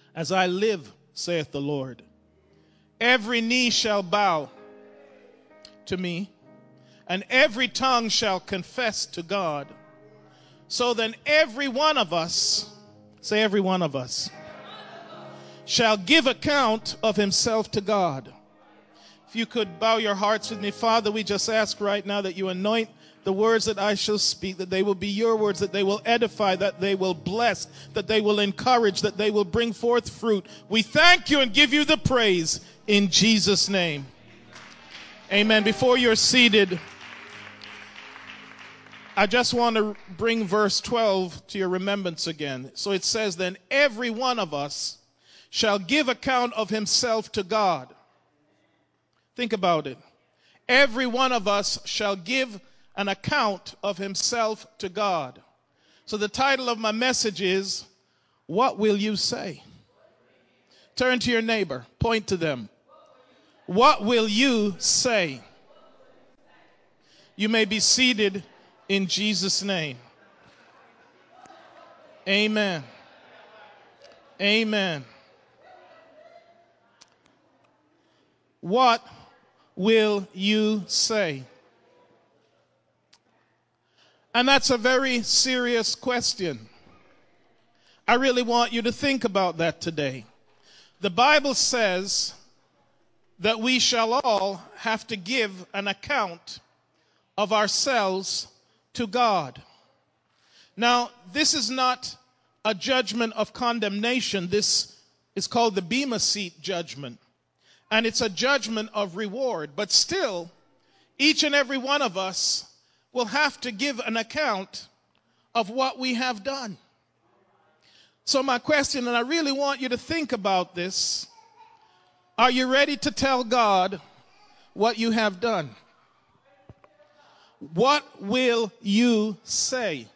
As I live, saith the Lord, every knee shall bow to me, and every tongue shall confess to God. So then every one of us, say every one of us, shall give account of himself to God. If you could bow your hearts with me. Father, we just ask right now that you anoint the words that I shall speak, that they will be your words, that they will edify, that they will bless, that they will encourage, that they will bring forth fruit. We thank you and give you the praise in Jesus' name. Amen. Before you're seated, I just want to bring verse 12 to your remembrance again. So it says, then every one of us shall give account of himself to God. Think about it. Every one of us shall give an account of himself to God. So the title of my message is, what will you say? Turn to your neighbor, point to them. What will you say? You may be seated in Jesus' name. Amen. Amen. What will you say? And that's a very serious question. I really want you to think about that today. The Bible says that we shall all have to give an account of ourselves to God. Now, this is not a judgment of condemnation. This is called the Bema Seat judgment. And it's a judgment of reward. But still, each and every one of us will have to give an account of what we have done. So my question, and I really want you to think about this, are you ready to tell God what you have done? What will you say?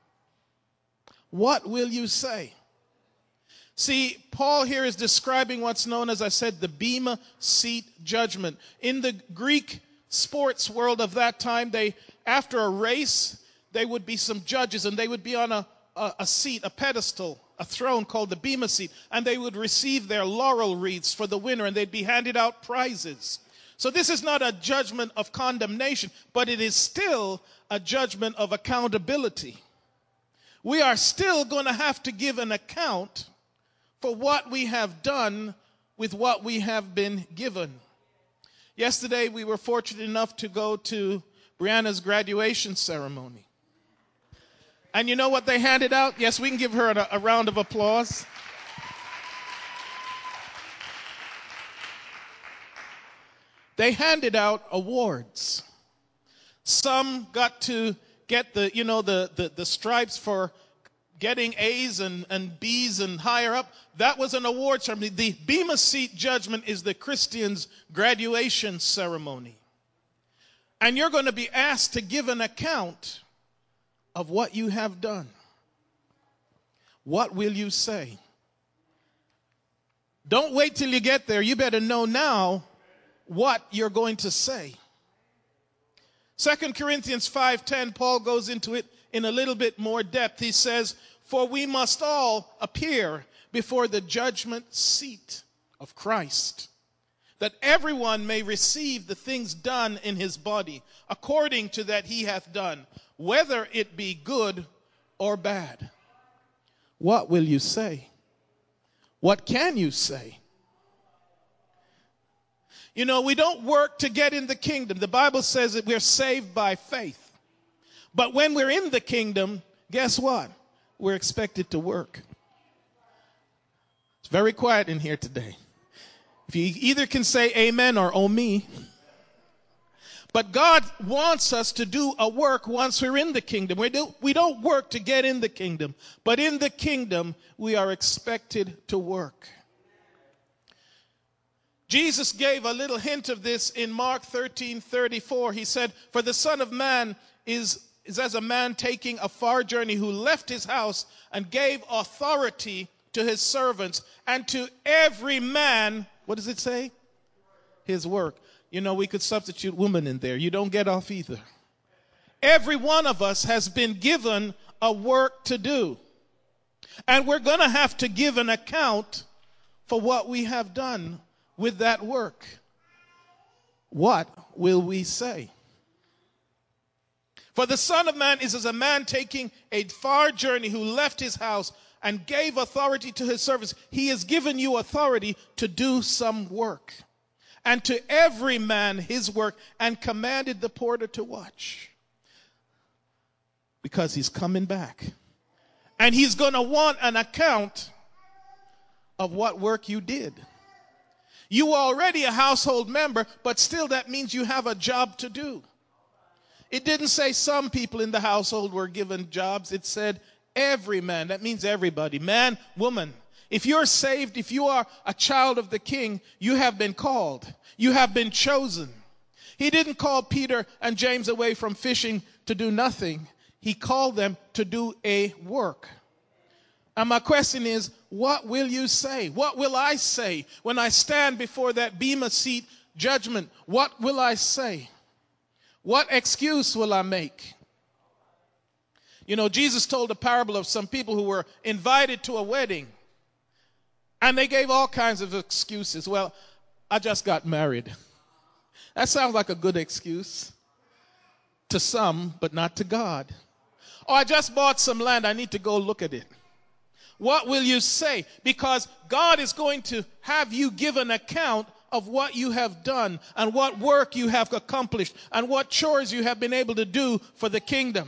What will you say? See, Paul here is describing what's known, as I said, the Bema Seat judgment. In the Greek sports world of that time, after a race, there would be some judges, and they would be on a seat, a pedestal, a throne called the Bema Seat, and they would receive their laurel wreaths for the winner, and they'd be handed out prizes. So this is not a judgment of condemnation, but it is still a judgment of accountability. We are still going to have to give an account for what we have done with what we have been given. Yesterday, we were fortunate enough to go to Brianna's graduation ceremony. And you know what they handed out? Yes, we can give her a round of applause. They handed out awards. Some got to get the stripes for getting A's and B's and higher up. That was an award ceremony. The Bema Seat judgment is the Christian's graduation ceremony. And you're going to be asked to give an account of what you have done. What will you say? Don't wait till you get there. You better know now what you're going to say. 2 Corinthians 5:10, Paul goes into it in a little bit more depth. He says, for we must all appear before the judgment seat of Christ, that everyone may receive the things done in his body, according to that he hath done, whether it be good or bad. What will you say? What can you say? You know, we don't work to get in the kingdom. The Bible says that we're saved by faith. But when we're in the kingdom, guess what? We're expected to work. It's very quiet in here today. If you either can say amen or oh me. But God wants us to do a work once we're in the kingdom. We don't work to get in the kingdom. But in the kingdom, we are expected to work. Jesus gave a little hint of this in Mark 13:34. He said, for the Son of Man is as a man taking a far journey, who left his house and gave authority to his servants, and to every man, what does it say? His work. You know, we could substitute woman in there. You don't get off either. Every one of us has been given a work to do. And we're going to have to give an account for what we have done with that work, what will we say? For the Son of Man is as a man taking a far journey who left his house and gave authority to his servants. He has given you authority to do some work. And to every man his work, and commanded the porter to watch. Because he's coming back. And he's going to want an account of what work you did. You are already a household member, but still that means you have a job to do. It didn't say some people in the household were given jobs. It said every man. That means everybody. Man, woman. If you're saved, if you are a child of the King, you have been called. You have been chosen. He didn't call Peter and James away from fishing to do nothing. He called them to do a work. And my question is, what will you say? What will I say when I stand before that bema seat judgment? What will I say? What excuse will I make? You know, Jesus told a parable of some people who were invited to a wedding. And they gave all kinds of excuses. Well, I just got married. That sounds like a good excuse to some, but not to God. Or I just bought some land. I need to go look at it. What will you say? Because God is going to have you give an account of what you have done and what work you have accomplished and what chores you have been able to do for the kingdom.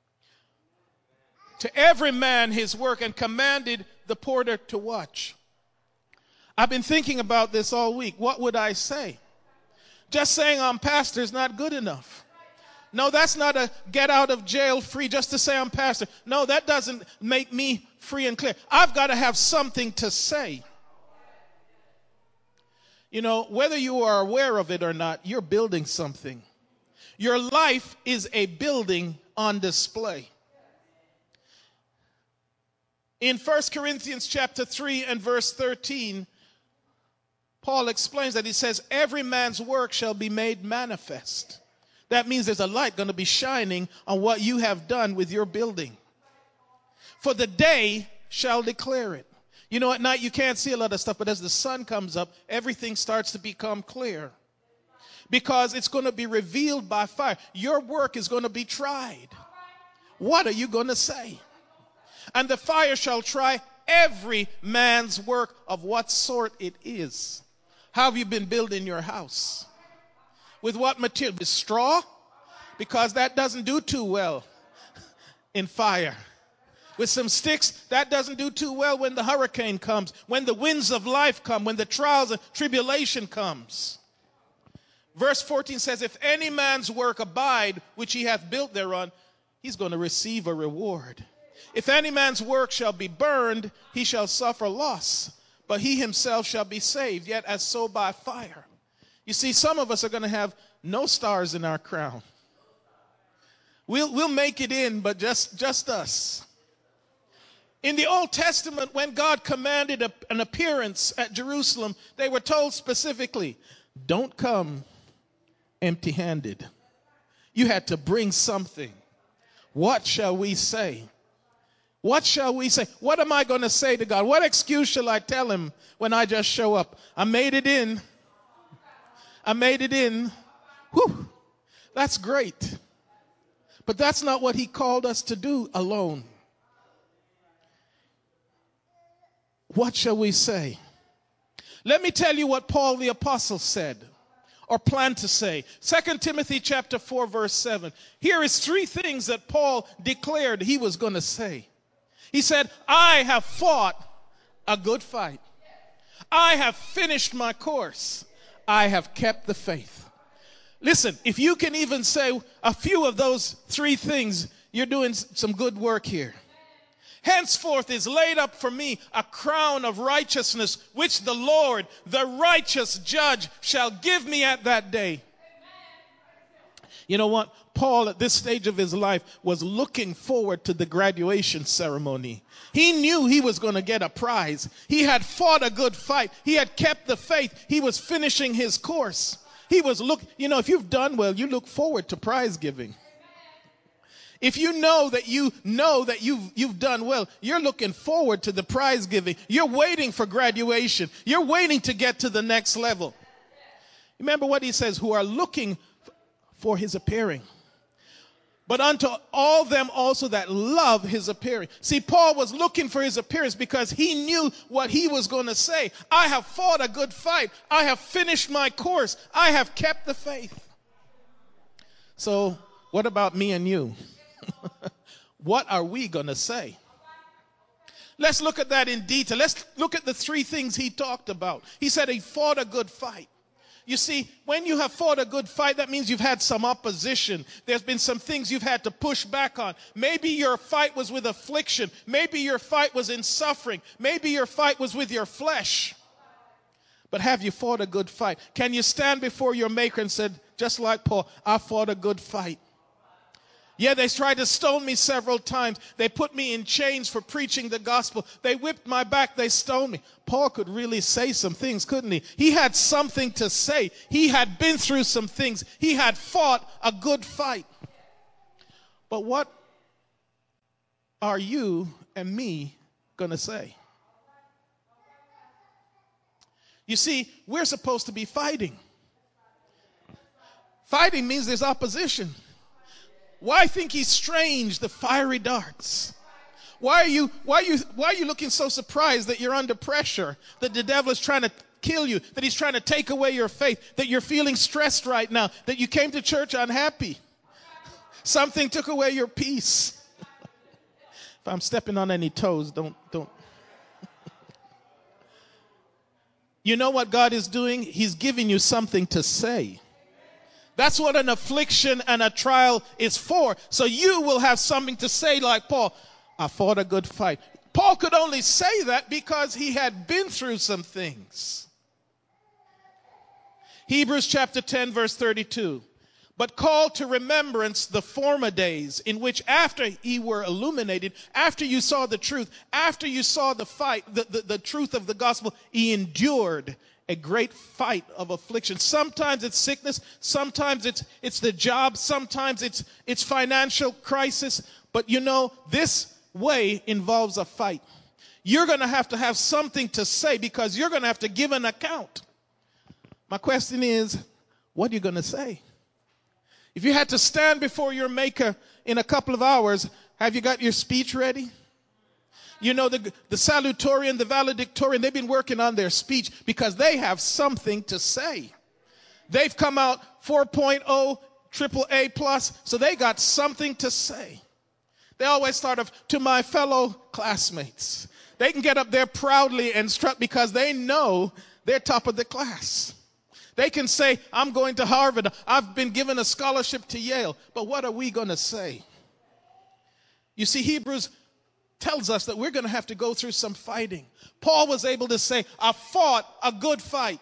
To every man his work, and commanded the porter to watch. I've been thinking about this all week. What would I say? Just saying I'm pastor is not good enough. No, that's not a get out of jail free just to say I'm pastor. No, that doesn't make me free and clear. I've got to have something to say. You know, whether you are aware of it or not, you're building something. Your life is a building on display. In 1 Corinthians chapter 3 and verse 13, Paul explains that he says, every man's work shall be made manifest. That means there's a light going to be shining on what you have done with your building. For the day shall declare it. You know, at night you can't see a lot of stuff, but as the sun comes up, everything starts to become clear. Because it's going to be revealed by fire. Your work is going to be tried. What are you going to say? And the fire shall try every man's work of what sort it is. How have you been building your house? With what material? With straw? Because that doesn't do too well in fire. With some sticks, that doesn't do too well when the hurricane comes, when the winds of life come, when the trials and tribulation comes. Verse 14 says, if any man's work abide, which he hath built thereon, he's going to receive a reward. If any man's work shall be burned, he shall suffer loss, but he himself shall be saved, yet as so by fire. You see, some of us are going to have no stars in our crown. We'll make it in, but just us. In the Old Testament, when God commanded an appearance at Jerusalem, they were told specifically, don't come empty-handed. You had to bring something. What shall we say? What shall we say? What am I going to say to God? What excuse shall I tell him when I just show up? I made it in. I made it in. Whew. That's great. But that's not what he called us to do alone. What shall we say? Let me tell you what Paul the Apostle said or planned to say. 2 Timothy chapter 4 verse 7. Here is three things that Paul declared he was going to say. He said, I have fought a good fight. I have finished my course. I have kept the faith. Listen, if you can even say a few of those three things, you're doing some good work here. Henceforth is laid up for me a crown of righteousness, which the Lord, the righteous judge, shall give me at that day. You know what? Paul, at this stage of his life, was looking forward to the graduation ceremony. He knew he was going to get a prize. He had fought a good fight. He had kept the faith. He was finishing his course. He was if you've done well, you look forward to prize giving. If you know that you've done well, you're looking forward to the prize giving. You're waiting for graduation. You're waiting to get to the next level. Remember what he says, who are looking for his appearing. But unto all them also that love his appearing. See, Paul was looking for his appearance because he knew what he was going to say. I have fought a good fight. I have finished my course. I have kept the faith. So what about me and you? What are we going to say? Let's look at that in detail. Let's look at the three things he talked about. He said he fought a good fight. You see, when you have fought a good fight, that means you've had some opposition. There's been some things you've had to push back on. Maybe your fight was with affliction. Maybe your fight was in suffering. Maybe your fight was with your flesh. But have you fought a good fight? Can you stand before your maker and say, just like Paul, I fought a good fight? Yeah, they tried to stone me several times. They put me in chains for preaching the gospel. They whipped my back. They stoned me. Paul could really say some things, couldn't he? He had something to say. He had been through some things. He had fought a good fight. But what are you and me going to say? You see, we're supposed to be fighting. Fighting means there's opposition. Why think ye strange the fiery darts? Why are you looking so surprised that you're under pressure, that the devil is trying to kill you, that he's trying to take away your faith, that you're feeling stressed right now, that you came to church unhappy? Something took away your peace. If I'm stepping on any toes, don't. You know what God is doing? He's giving you something to say. That's what an affliction and a trial is for. So you will have something to say like Paul, I fought a good fight. Paul could only say that because he had been through some things. Hebrews chapter 10 verse 32. But call to remembrance the former days in which after ye were illuminated, after you saw the truth, after you saw the fight, the truth of the gospel, ye endured a great fight of affliction. Sometimes it's sickness, sometimes it's the job, sometimes it's financial crisis. But you know, this way involves a fight. You're going to have something to say because you're going to have to give an account. My question is, what are you going to say? If you had to stand before your maker in a couple of hours, have you got your speech ready? You know, the salutatorian, the valedictorian, they've been working on their speech because they have something to say. They've come out 4.0, AAA plus, so they got something to say. They always start off, to my fellow classmates. They can get up there proudly and strut because they know they're top of the class. They can say, I'm going to Harvard. I've been given a scholarship to Yale. But what are we going to say? You see, Hebrews tells us that we're going to have to go through some fighting. Paul was able to say, I fought a good fight.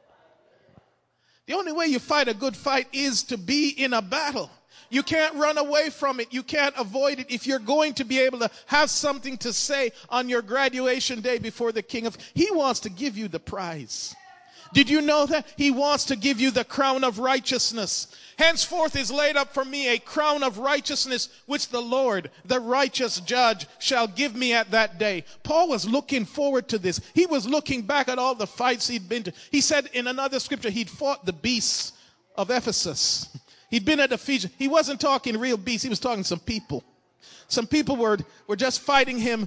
The only way you fight a good fight is to be in a battle. You can't run away from it. You can't avoid it. If you're going to be able to have something to say on your graduation day before the King of, he wants to give you the prize. Did you know that? He wants to give you the crown of righteousness. Henceforth is laid up for me a crown of righteousness, which the Lord, the righteous judge, shall give me at that day. Paul was looking forward to this. He was looking back at all the fights he'd been to. He said in another scripture, he'd fought the beasts of Ephesus. He'd been at Ephesus. He wasn't talking real beasts. He was talking some people. Some people were just fighting him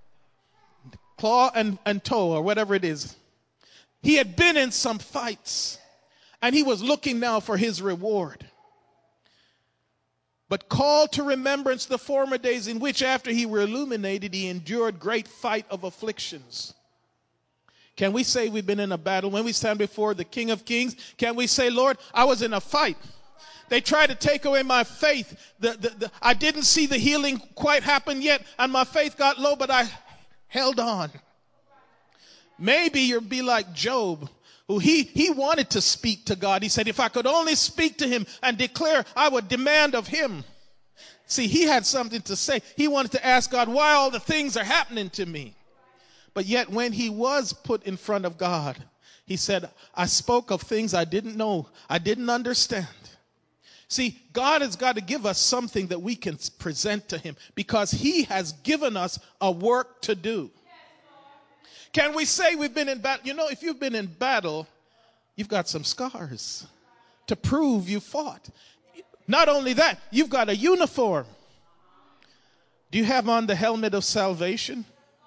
claw and toe or whatever it is. He had been in some fights, and he was looking now for his reward. But call to remembrance the former days in which after he were illuminated, he endured great fight of afflictions. Can we say we've been in a battle? When we stand before the King of Kings, can we say, Lord, I was in a fight. They tried to take away my faith. I didn't see the healing quite happen yet, and my faith got low, but I held on. Maybe you'll be like Job, who he wanted to speak to God. He said, if I could only speak to him and declare, I would demand of him. See, he had something to say. He wanted to ask God why all the things are happening to me. But yet when he was put in front of God, he said, I spoke of things I didn't know, I didn't understand. See, God has got to give us something that we can present to him because he has given us a work to do. Can we say we've been in battle? You know, if you've been in battle, you've got some scars to prove you fought. Not only that, you've got a uniform. Do you have on the helmet of salvation?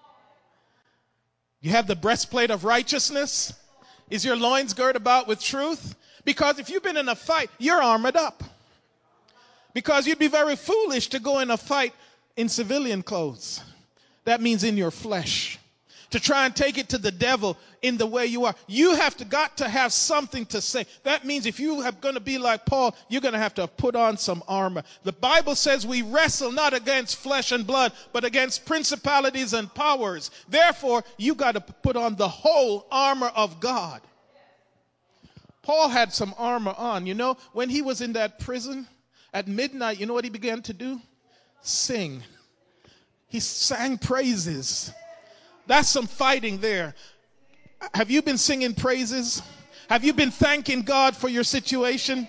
You have the breastplate of righteousness? Is your loins girt about with truth? Because if you've been in a fight, you're armored up. Because you'd be very foolish to go in a fight in civilian clothes. That means in your flesh. To try and take it to the devil in the way you are. You got to have something to say. That means if you are going to be like Paul, you're going to have to put on some armor. The Bible says we wrestle not against flesh and blood, but against principalities and powers. Therefore, you got to put on the whole armor of God. Paul had some armor on. You know, when he was in that prison at midnight, you know what he began to do? Sing. He sang praises. That's some fighting there. Have you been singing praises? Have you been thanking God for your situation?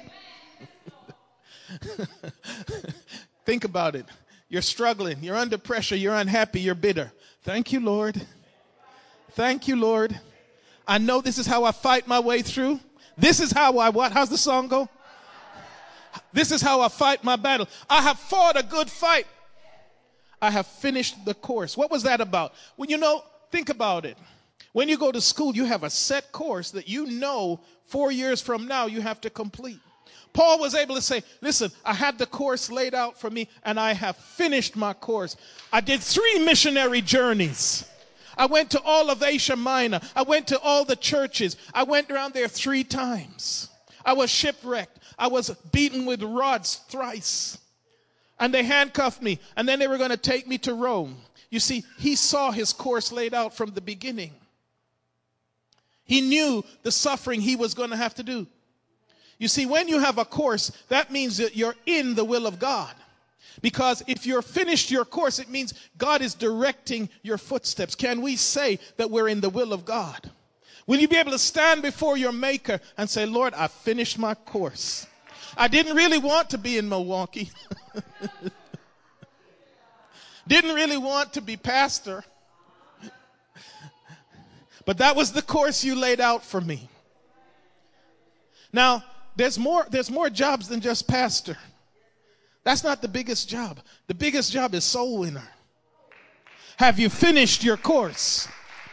Think about it. You're struggling. You're under pressure. You're unhappy. You're bitter. Thank you, Lord. Thank you, Lord. I know this is how I fight my way through. This is how I what? How's the song go? This is how I fight my battle. I have fought a good fight. I have finished the course. What was that about? Well, you know, think about it. When you go to school, you have a set course that you know 4 years from now you have to complete. Paul was able to say, listen, I had the course laid out for me and I have finished my course. I did 3 missionary journeys. I went to all of Asia Minor. I went to all the churches. I went around there 3 times. I was shipwrecked. I was beaten with rods thrice. And they handcuffed me. And then they were going to take me to Rome. You see, he saw his course laid out from the beginning. He knew the suffering he was going to have to do. You see, when you have a course, that means that you're in the will of God. Because if you're finished your course, it means God is directing your footsteps. Can we say that we're in the will of God? Will you be able to stand before your Maker and say, Lord, I finished my course. I didn't really want to be in Milwaukee. Didn't really want to be pastor. But that was the course you laid out for me. Now, there's more jobs than just pastor. That's not the biggest job. The biggest job is soul winner. Have you finished your course?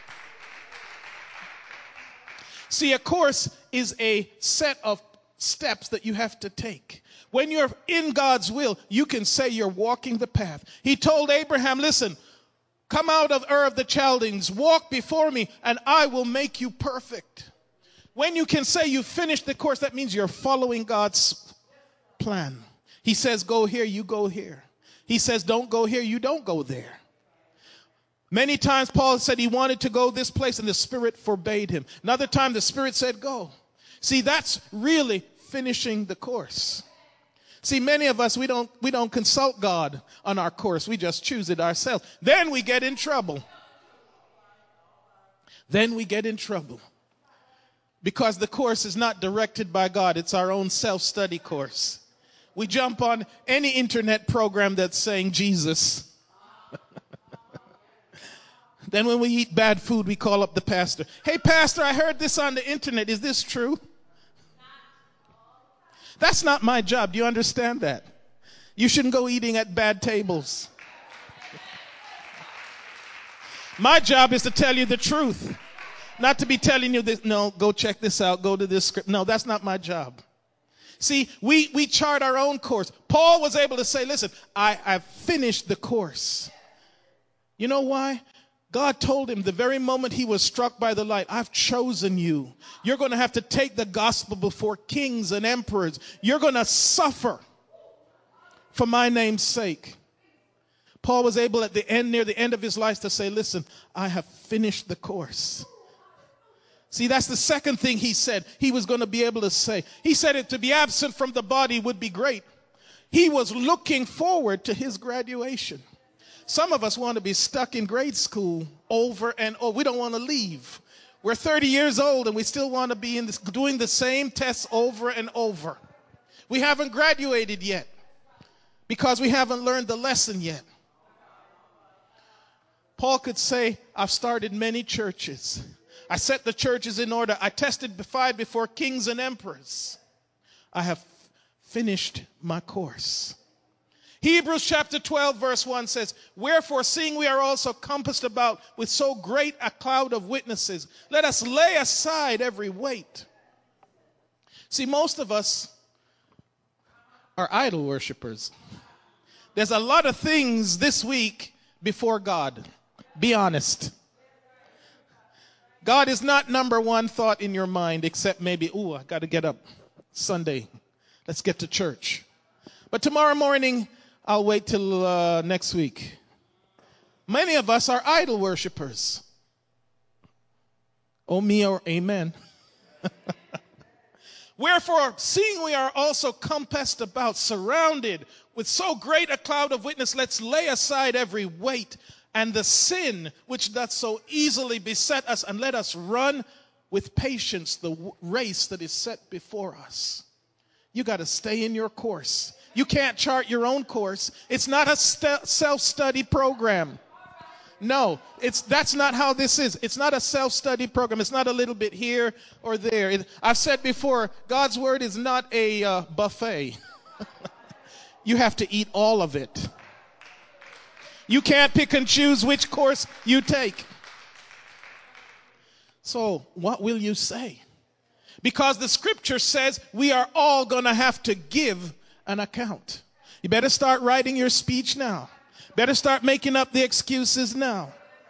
See, a course is a set of steps that you have to take. When you're in God's will, you can say you're walking the path. He told Abraham, listen, come out of Ur of the Chaldeans, walk before me, and I will make you perfect. When you can say you finished the course, that means you're following God's plan. He says, go here, you go here. He says, don't go here, you don't go there. Many times Paul said he wanted to go this place and the Spirit forbade him. Another time the Spirit said, go. See, that's really finishing the course. See, many of us, we don't consult God on our course. We just choose it ourselves. Then we get in trouble. Then we get in trouble. Because the course is not directed by God. It's our own self-study course. We jump on any internet program that's saying Jesus. Then when we eat bad food, we call up the pastor. Hey, pastor, I heard this on the internet. Is this true? That's not my job. Do you understand that? You shouldn't go eating at bad tables. My job is to tell you the truth. Not to be telling you this, no, go check this out, go to this script. No, that's not my job. See, we chart our own course. Paul was able to say, listen, I've finished the course. You know why? God told him the very moment he was struck by the light, I've chosen you. You're going to have to take the gospel before kings and emperors. You're going to suffer for my name's sake. Paul was able at the end, near the end of his life, to say, listen, I have finished the course. See, that's the second thing he said he was going to be able to say. He said it to be absent from the body would be great. He was looking forward to his graduation. Some of us want to be stuck in grade school over and over. We don't want to leave. We're 30 years old and we still want to be doing the same tests over and over. We haven't graduated yet because we haven't learned the lesson yet. Paul could say, I've started many churches. I set the churches in order. I testified before kings and emperors. I have finished my course. Hebrews chapter 12 verse 1 says, wherefore, seeing we are also compassed about with so great a cloud of witnesses, let us lay aside every weight. See, most of us are idol worshipers. There's a lot of things this week before God. Be honest. God is not number one thought in your mind, except maybe, I got to get up Sunday. Let's get to church. But tomorrow morning, I'll wait till next week. Many of us are idol worshipers. Oh, me or amen. Wherefore, seeing we are also compassed about, surrounded with so great a cloud of witness, let's lay aside every weight and the sin which doth so easily beset us, and let us run with patience the race that is set before us. You got to stay in your course. You can't chart your own course. It's not a self-study program. No, that's not how this is. It's not a self-study program. It's not a little bit here or there. I've said before, God's word is not a buffet. You have to eat all of it. You can't pick and choose which course you take. So, what will you say? Because the scripture says we are all going to have to give an account. You better start writing your speech now. Better start making up the excuses now.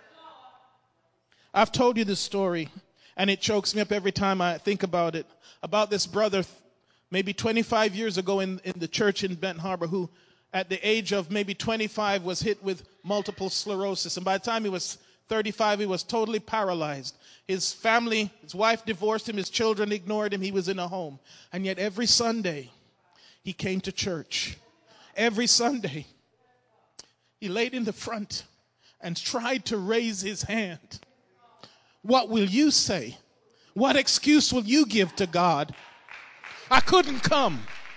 I've told you this story, and it chokes me up every time I think about it. About this brother, maybe 25 years ago in the church in Benton Harbor, who at the age of maybe 25 was hit with multiple sclerosis. And by the time he was 35, he was totally paralyzed. His family, his wife divorced him, his children ignored him, he was in a home. And yet every Sunday, he came to church. Every Sunday, he laid in the front and tried to raise his hand. What will you say? What excuse will you give to God? I couldn't come.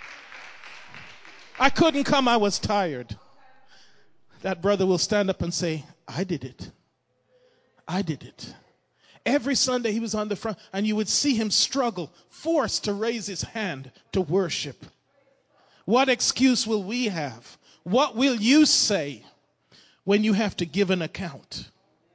I was tired. That brother will stand up and say, I did it. I did it. Every Sunday he was on the front, and you would see him struggle, forced to raise his hand to worship. What excuse will we have? What will you say when you have to give an account?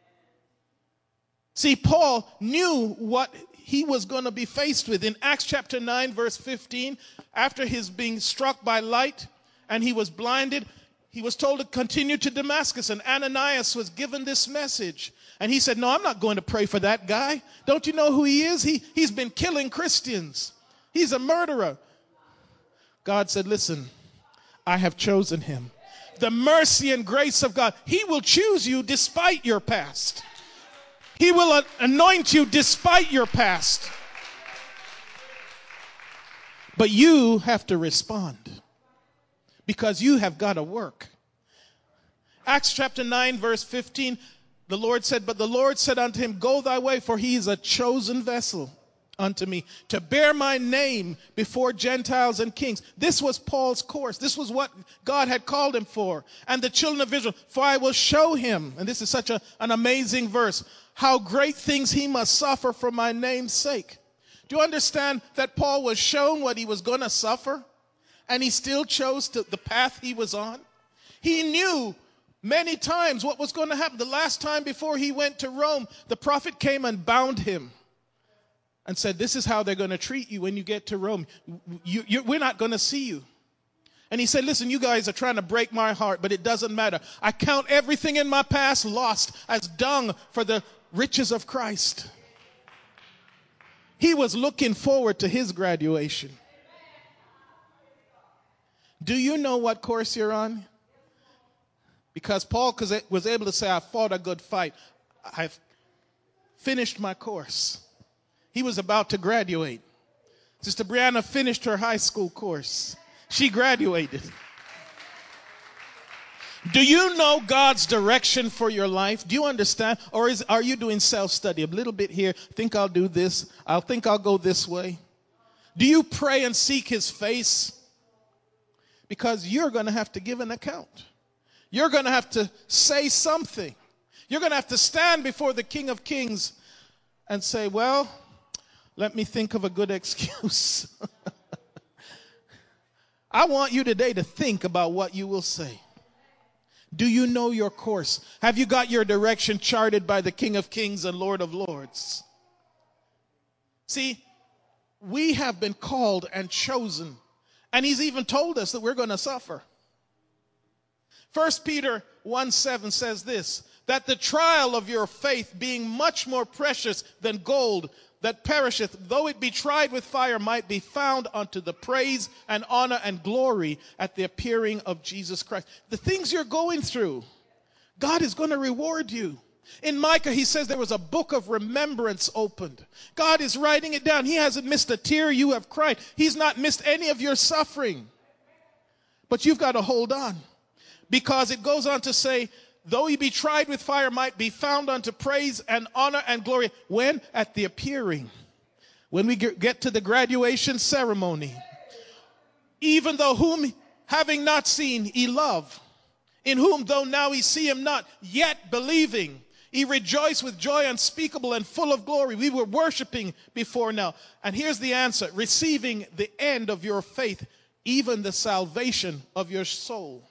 See, Paul knew what he was going to be faced with. In Acts chapter 9, verse 15, after his being struck by light and he was blinded, he was told to continue to Damascus, and Ananias was given this message. And he said, no, I'm not going to pray for that guy. Don't you know who he is? He's been killing Christians. He's a murderer. God said, listen, I have chosen him. The mercy and grace of God. He will choose you despite your past. He will anoint you despite your past. But you have to respond because you have got to work. Acts chapter 9, verse 15, the Lord said, but the Lord said unto him, go thy way, for he is a chosen vessel unto me to bear my name before Gentiles and kings. This was Paul's course. This was what God had called him for. And the children of Israel, for I will show him, and this is such an amazing verse, how great things he must suffer for my name's sake. Do you understand that Paul was shown what he was going to suffer, and he still chose the path he was on? He knew many times what was going to happen. The last time before he went to Rome, the prophet came and bound him and said, this is how they're going to treat you when you get to Rome. We're not going to see you. And he said, listen, you guys are trying to break my heart, but it doesn't matter. I count everything in my past lost as dung for the riches of Christ. He was looking forward to his graduation. Do you know what course you're on? Because Paul was able to say, I fought a good fight. I've finished my course. He was about to graduate. Sister Brianna finished her high school course. She graduated. Do you know God's direction for your life? Do you understand? Or are you doing self-study? A little bit here. Think I'll do this. I'll go this way. Do you pray and seek his face? because you're going to have to give an account. You're going to have to say something. You're going to have to stand before the King of Kings and say, well, let me think of a good excuse. I want you today to think about what you will say. Do you know your course? Have you got your direction charted by the King of Kings and Lord of Lords? See, we have been called and chosen, and he's even told us that we're going to suffer. 1 Peter 1:7 says this, that the trial of your faith, being much more precious than gold that perisheth, though it be tried with fire, might be found unto the praise and honor and glory at the appearing of Jesus Christ. The things you're going through, God is going to reward you. In Micah, he says there was a book of remembrance opened. God is writing it down. He hasn't missed a tear you have cried. He's not missed any of your suffering. But you've got to hold on, because it goes on to say, though he be tried with fire, might be found unto praise and honor and glory. When? At the appearing. When we get to the graduation ceremony. Even though whom having not seen ye love, in whom though now ye see him not, yet believing, ye rejoice with joy unspeakable and full of glory. We were worshiping before now. And here's the answer. Receiving the end of your faith, even the salvation of your soul.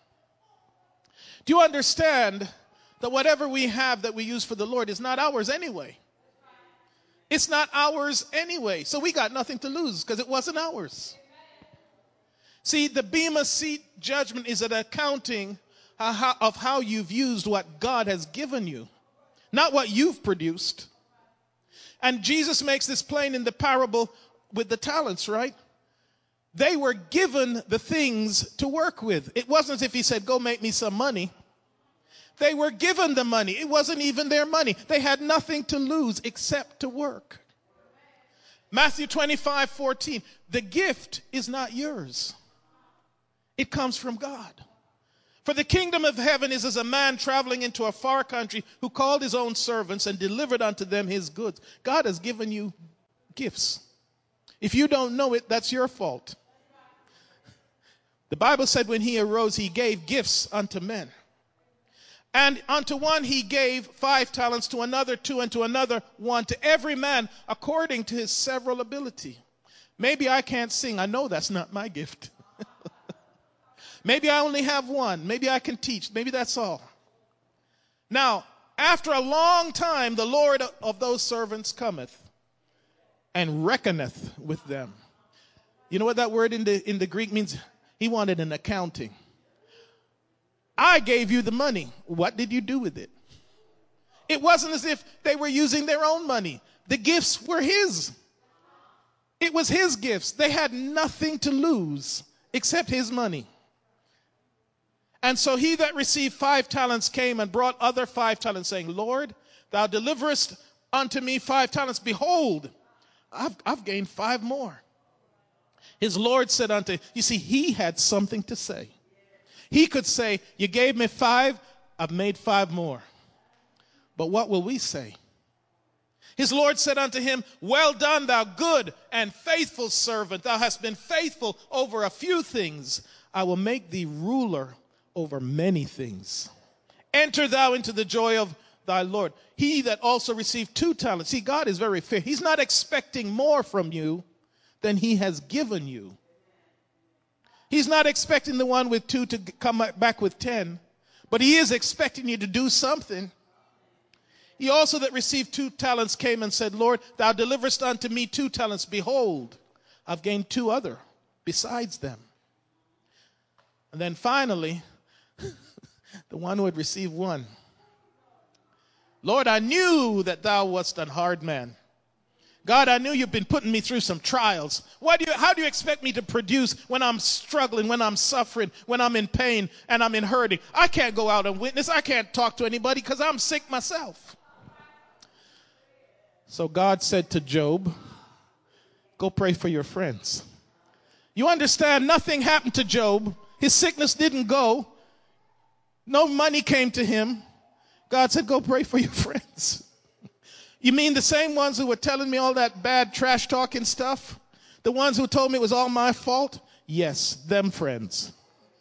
Do you understand that whatever we have that we use for the Lord is not ours anyway? It's not ours anyway. So we got nothing to lose because it wasn't ours. See, the Bema Seat judgment is an accounting of how you've used what God has given you, not what you've produced. And Jesus makes this plain in the parable with the talents, right? They were given the things to work with. It wasn't as if he said, go make me some money. They were given the money. It wasn't even their money. They had nothing to lose except to work. Matthew 25:14. The gift is not yours. It comes from God. For the kingdom of heaven is as a man traveling into a far country, who called his own servants and delivered unto them his goods. God has given you gifts. If you don't know it, that's your fault. The Bible said when he arose, he gave gifts unto men. And unto one he gave 5 talents, to another 2, and to another 1, to every man according to his several ability. Maybe I can't sing. I know that's not my gift. Maybe I only have 1. Maybe I can teach. Maybe that's all. Now, after a long time, the Lord of those servants cometh and reckoneth with them. You know what that word in the Greek means? He wanted an accounting. I gave you the money. What did you do with it? It wasn't as if they were using their own money. The gifts were his. It was his gifts. They had nothing to lose except his money. And so he that received 5 talents came and brought other 5 talents, saying, Lord, thou deliverest unto me 5 talents. Behold, I've gained 5 more. His Lord said unto him, you see, he had something to say. He could say, you gave me 5, I've made 5 more. But what will we say? His Lord said unto him, well done, thou good and faithful servant. Thou hast been faithful over a few things. I will make thee ruler over many things. Enter thou into the joy of thy Lord. He that also received 2 talents. See, God is very fair. He's not expecting more from you than he has given you. He's not expecting the one with 2 to come back with 10, but he is expecting you to do something. He also that received 2 talents came and said, Lord, thou deliverest unto me 2 talents. Behold, I've gained 2 other besides them. And then finally, the one who had received 1. Lord, I knew that thou wast an hard man. God, I knew you've been putting me through some trials. How do you expect me to produce when I'm struggling, when I'm suffering, when I'm in pain and I'm in hurting? I can't go out and witness. I can't talk to anybody because I'm sick myself. So God said to Job, go pray for your friends. You understand, nothing happened to Job. His sickness didn't go. No money came to him. God said, go pray for your friends. You mean the same ones who were telling me all that bad trash talking stuff? The ones who told me it was all my fault? Yes, them friends.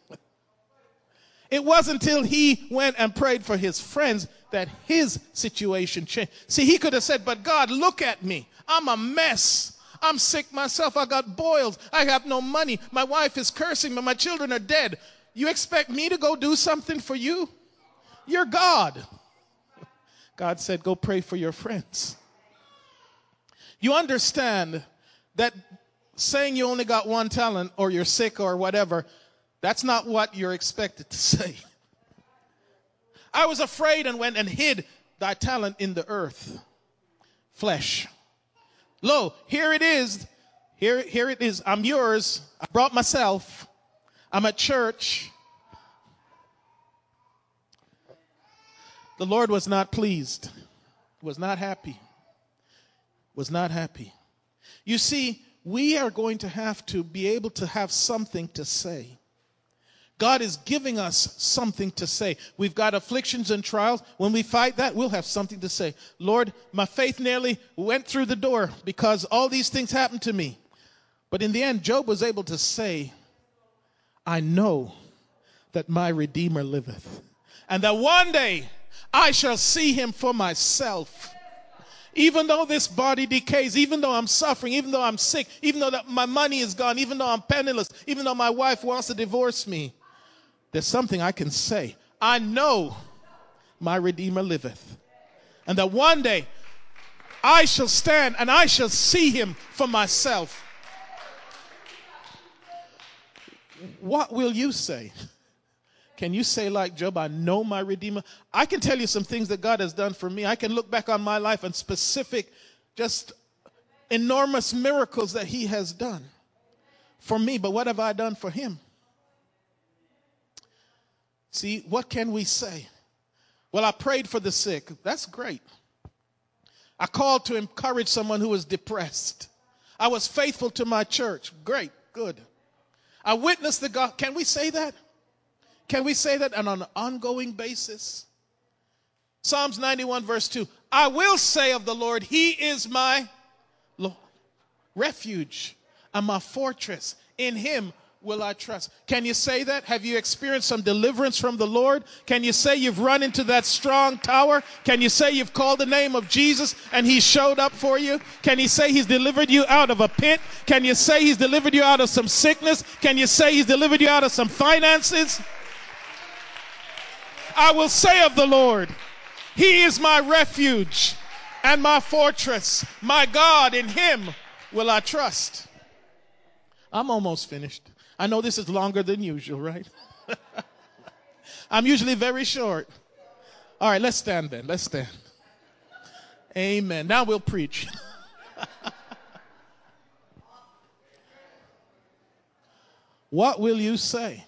It wasn't until he went and prayed for his friends that his situation changed. See, he could have said, but God, look at me. I'm a mess. I'm sick myself. I got boils. I have no money. My wife is cursing me. My children are dead. You expect me to go do something for you? You're God. God said, go pray for your friends. You understand that saying you only got one talent or you're sick or whatever, that's not what you're expected to say. I was afraid and went and hid thy talent in the earth. Flesh. Lo, here it is. Here it is. I'm yours. I brought myself. I'm at church. The Lord was not pleased. Was not happy. Was not happy. You see, we are going to have to be able to have something to say. God is giving us something to say. We've got afflictions and trials. When we fight that, we'll have something to say. Lord, my faith nearly went through the door because all these things happened to me. But in the end, Job was able to say, I know that my Redeemer liveth, and that one day I shall see him for myself. Even though this body decays, even though I'm suffering, even though I'm sick, even though that my money is gone, even though I'm penniless, even though my wife wants to divorce me, there's something I can say. I know my Redeemer liveth, and that one day I shall stand and I shall see him for myself. What will you say? Can you say like Job, I know my Redeemer? I can tell you some things that God has done for me. I can look back on my life and specific, just enormous miracles that he has done for me. But what have I done for him? See, what can we say? Well, I prayed for the sick. That's great. I called to encourage someone who was depressed. I was faithful to my church. Great, good. I witnessed the God. Can we say that? Can we say that on an ongoing basis? Psalms 91 verse 2. I will say of the Lord, he is my refuge and my fortress. In him will I trust. Can you say that? Have you experienced some deliverance from the Lord? Can you say you've run into that strong tower? Can you say you've called the name of Jesus and he showed up for you? Can you say he's delivered you out of a pit? Can you say he's delivered you out of some sickness? Can you say he's delivered you out of some finances? I will say of the Lord, he is my refuge and my fortress. My God, in him will I trust. I'm almost finished. I know this is longer than usual, right? I'm usually very short. All right, let's stand then. Let's stand. Amen. Now we'll preach. What will you say?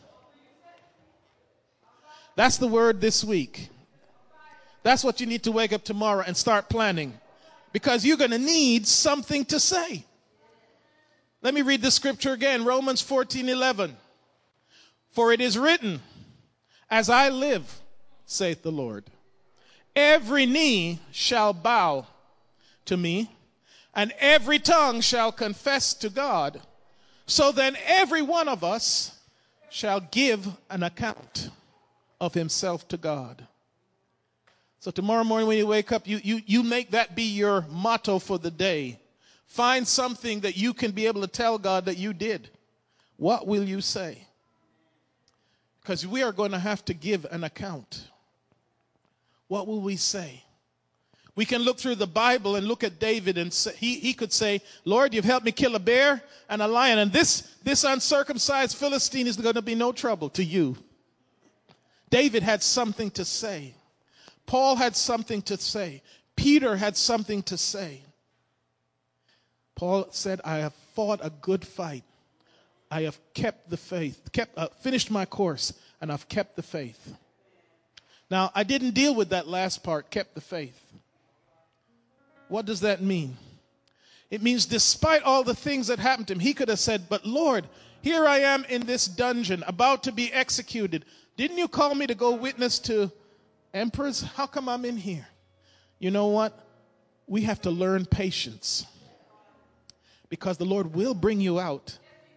That's the word this week. That's what you need to wake up tomorrow and start planning, because you're going to need something to say. Let me read the scripture again, Romans 14:11. For it is written, as I live, saith the Lord, every knee shall bow to me, and every tongue shall confess to God. So then every one of us shall give an account of himself to God. So tomorrow morning when you wake up, you make that be your motto for the day. Find something that you can be able to tell God that you did. What will you say? Because we are going to have to give an account. What will we say? We can look through the Bible and look at David, and say, he could say, Lord, you've helped me kill a bear and a lion, and this uncircumcised Philistine is going to be no trouble to you. David had something to say. Paul had something to say. Peter had something to say. Paul said, I have fought a good fight. I have kept the faith, finished my course, and I've kept the faith. Now, I didn't deal with that last part, kept the faith. What does that mean? It means despite all the things that happened to him, he could have said, but Lord, here I am in this dungeon, about to be executed. Didn't you call me to go witness to emperors? How come I'm in here? You know what? We have to learn patience, because the Lord will bring you out.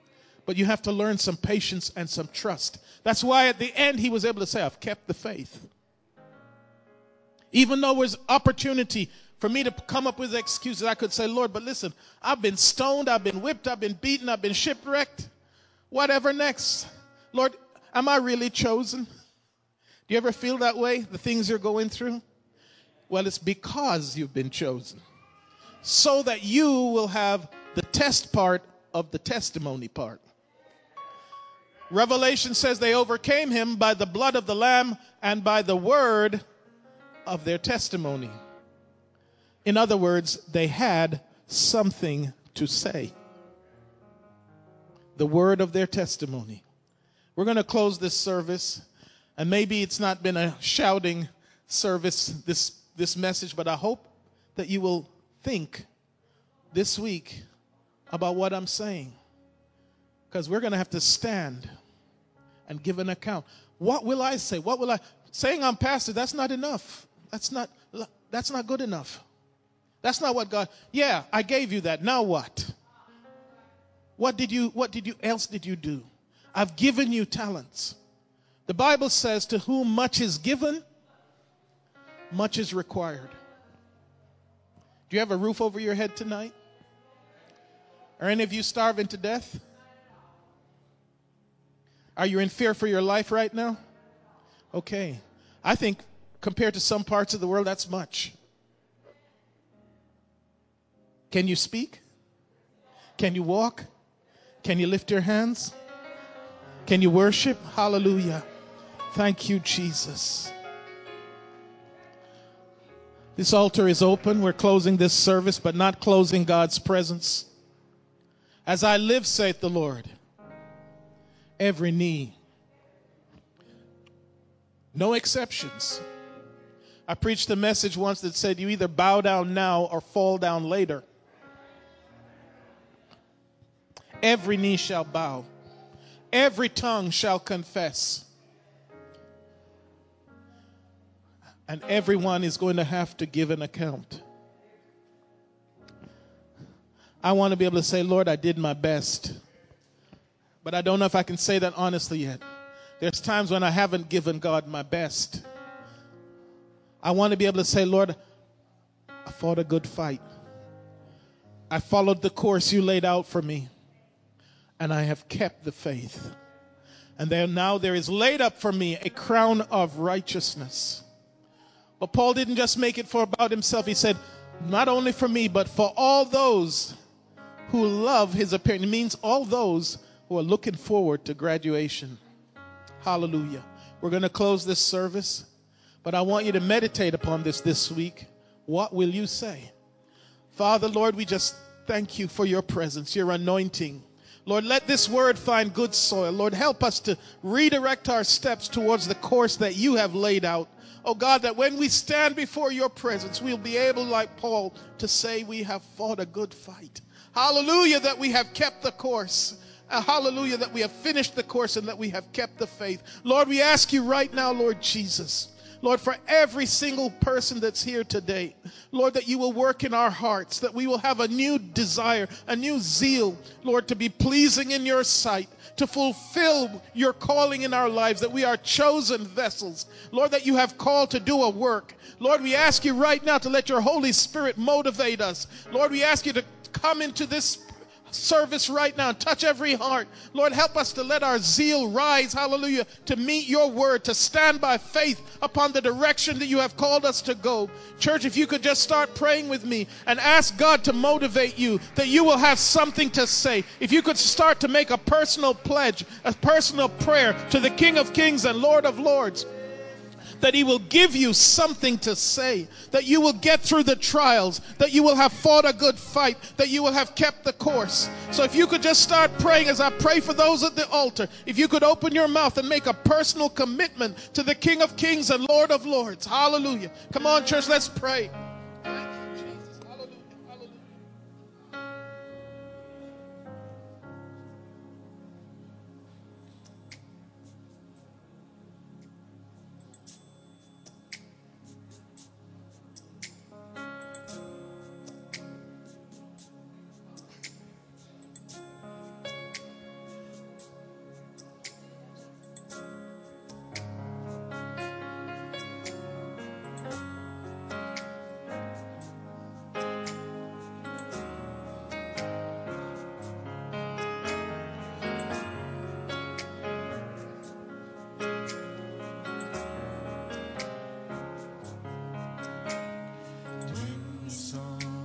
But you have to learn some patience and some trust. That's why at the end he was able to say, I've kept the faith. Even though there was opportunity for me to come up with excuses, I could say, Lord, but listen, I've been stoned, I've been whipped, I've been beaten, I've been shipwrecked. Whatever next? Lord, am I really chosen? Do you ever feel that way, the things you're going through? Well, it's because you've been chosen. So that you will have the test part of the testimony part. Revelation says they overcame him by the blood of the Lamb and by the word of their testimony. In other words, they had something to say. The word of their testimony. We're going to close this service, and maybe it's not been a shouting service, this message, but I hope that you will think this week about what I'm saying. Because we're going to have to stand and give an account. What will I say? Saying I'm pastor, that's not enough. That's not good enough. That's not what God, yeah, I gave you that. Now what? What else did you do? I've given you talents. The Bible says, to whom much is given, much is required. Do you have a roof over your head tonight? Are any of you starving to death? Are you in fear for your life right now? Okay. I think compared to some parts of the world, that's much. Can you speak? Can you walk? Can you lift your hands? Can you worship? Hallelujah. Thank you, Jesus. This altar is open. We're closing this service, but not closing God's presence. As I live, saith the Lord, every knee, no exceptions. I preached a message once that said you either bow down now or fall down later. Every knee shall bow. Every tongue shall confess. And everyone is going to have to give an account. I want to be able to say, Lord, I did my best. But I don't know if I can say that honestly yet. There's times when I haven't given God my best. I want to be able to say, Lord, I fought a good fight. I followed the course you laid out for me. And I have kept the faith. And now there is laid up for me a crown of righteousness. But Paul didn't just make it for about himself. He said, not only for me, but for all those who love his appearing. It means all those who are looking forward to graduation. Hallelujah. We're going to close this service, but I want you to meditate upon this week. What will you say? Father, Lord, we just thank you for your presence, your anointing. Lord, let this word find good soil. Lord, help us to redirect our steps towards the course that you have laid out. Oh God, that when we stand before your presence, we'll be able, like Paul, to say we have fought a good fight. Hallelujah, that we have kept the course. Hallelujah, that we have finished the course and that we have kept the faith. Lord, we ask you right now, Lord Jesus, Lord, for every single person that's here today, Lord, that you will work in our hearts, that we will have a new desire, a new zeal, Lord, to be pleasing in your sight, to fulfill your calling in our lives, that we are chosen vessels, Lord, that you have called to do a work. Lord, we ask you right now to let your Holy Spirit motivate us. Lord, we ask you to come into this service right now. Touch every heart. Lord, help us to let our zeal rise, hallelujah, to meet your word, to stand by faith upon the direction that you have called us to go. Church, if you could just start praying with me and ask God to motivate you, that you will have something to say. If you could start to make a personal pledge, a personal prayer to the King of Kings and Lord of Lords, that he will give you something to say, that you will get through the trials, that you will have fought a good fight, that you will have kept the course. So if you could just start praying as I pray for those at the altar, if you could open your mouth and make a personal commitment to the King of Kings and Lord of Lords. Hallelujah. Come on, church, let's pray.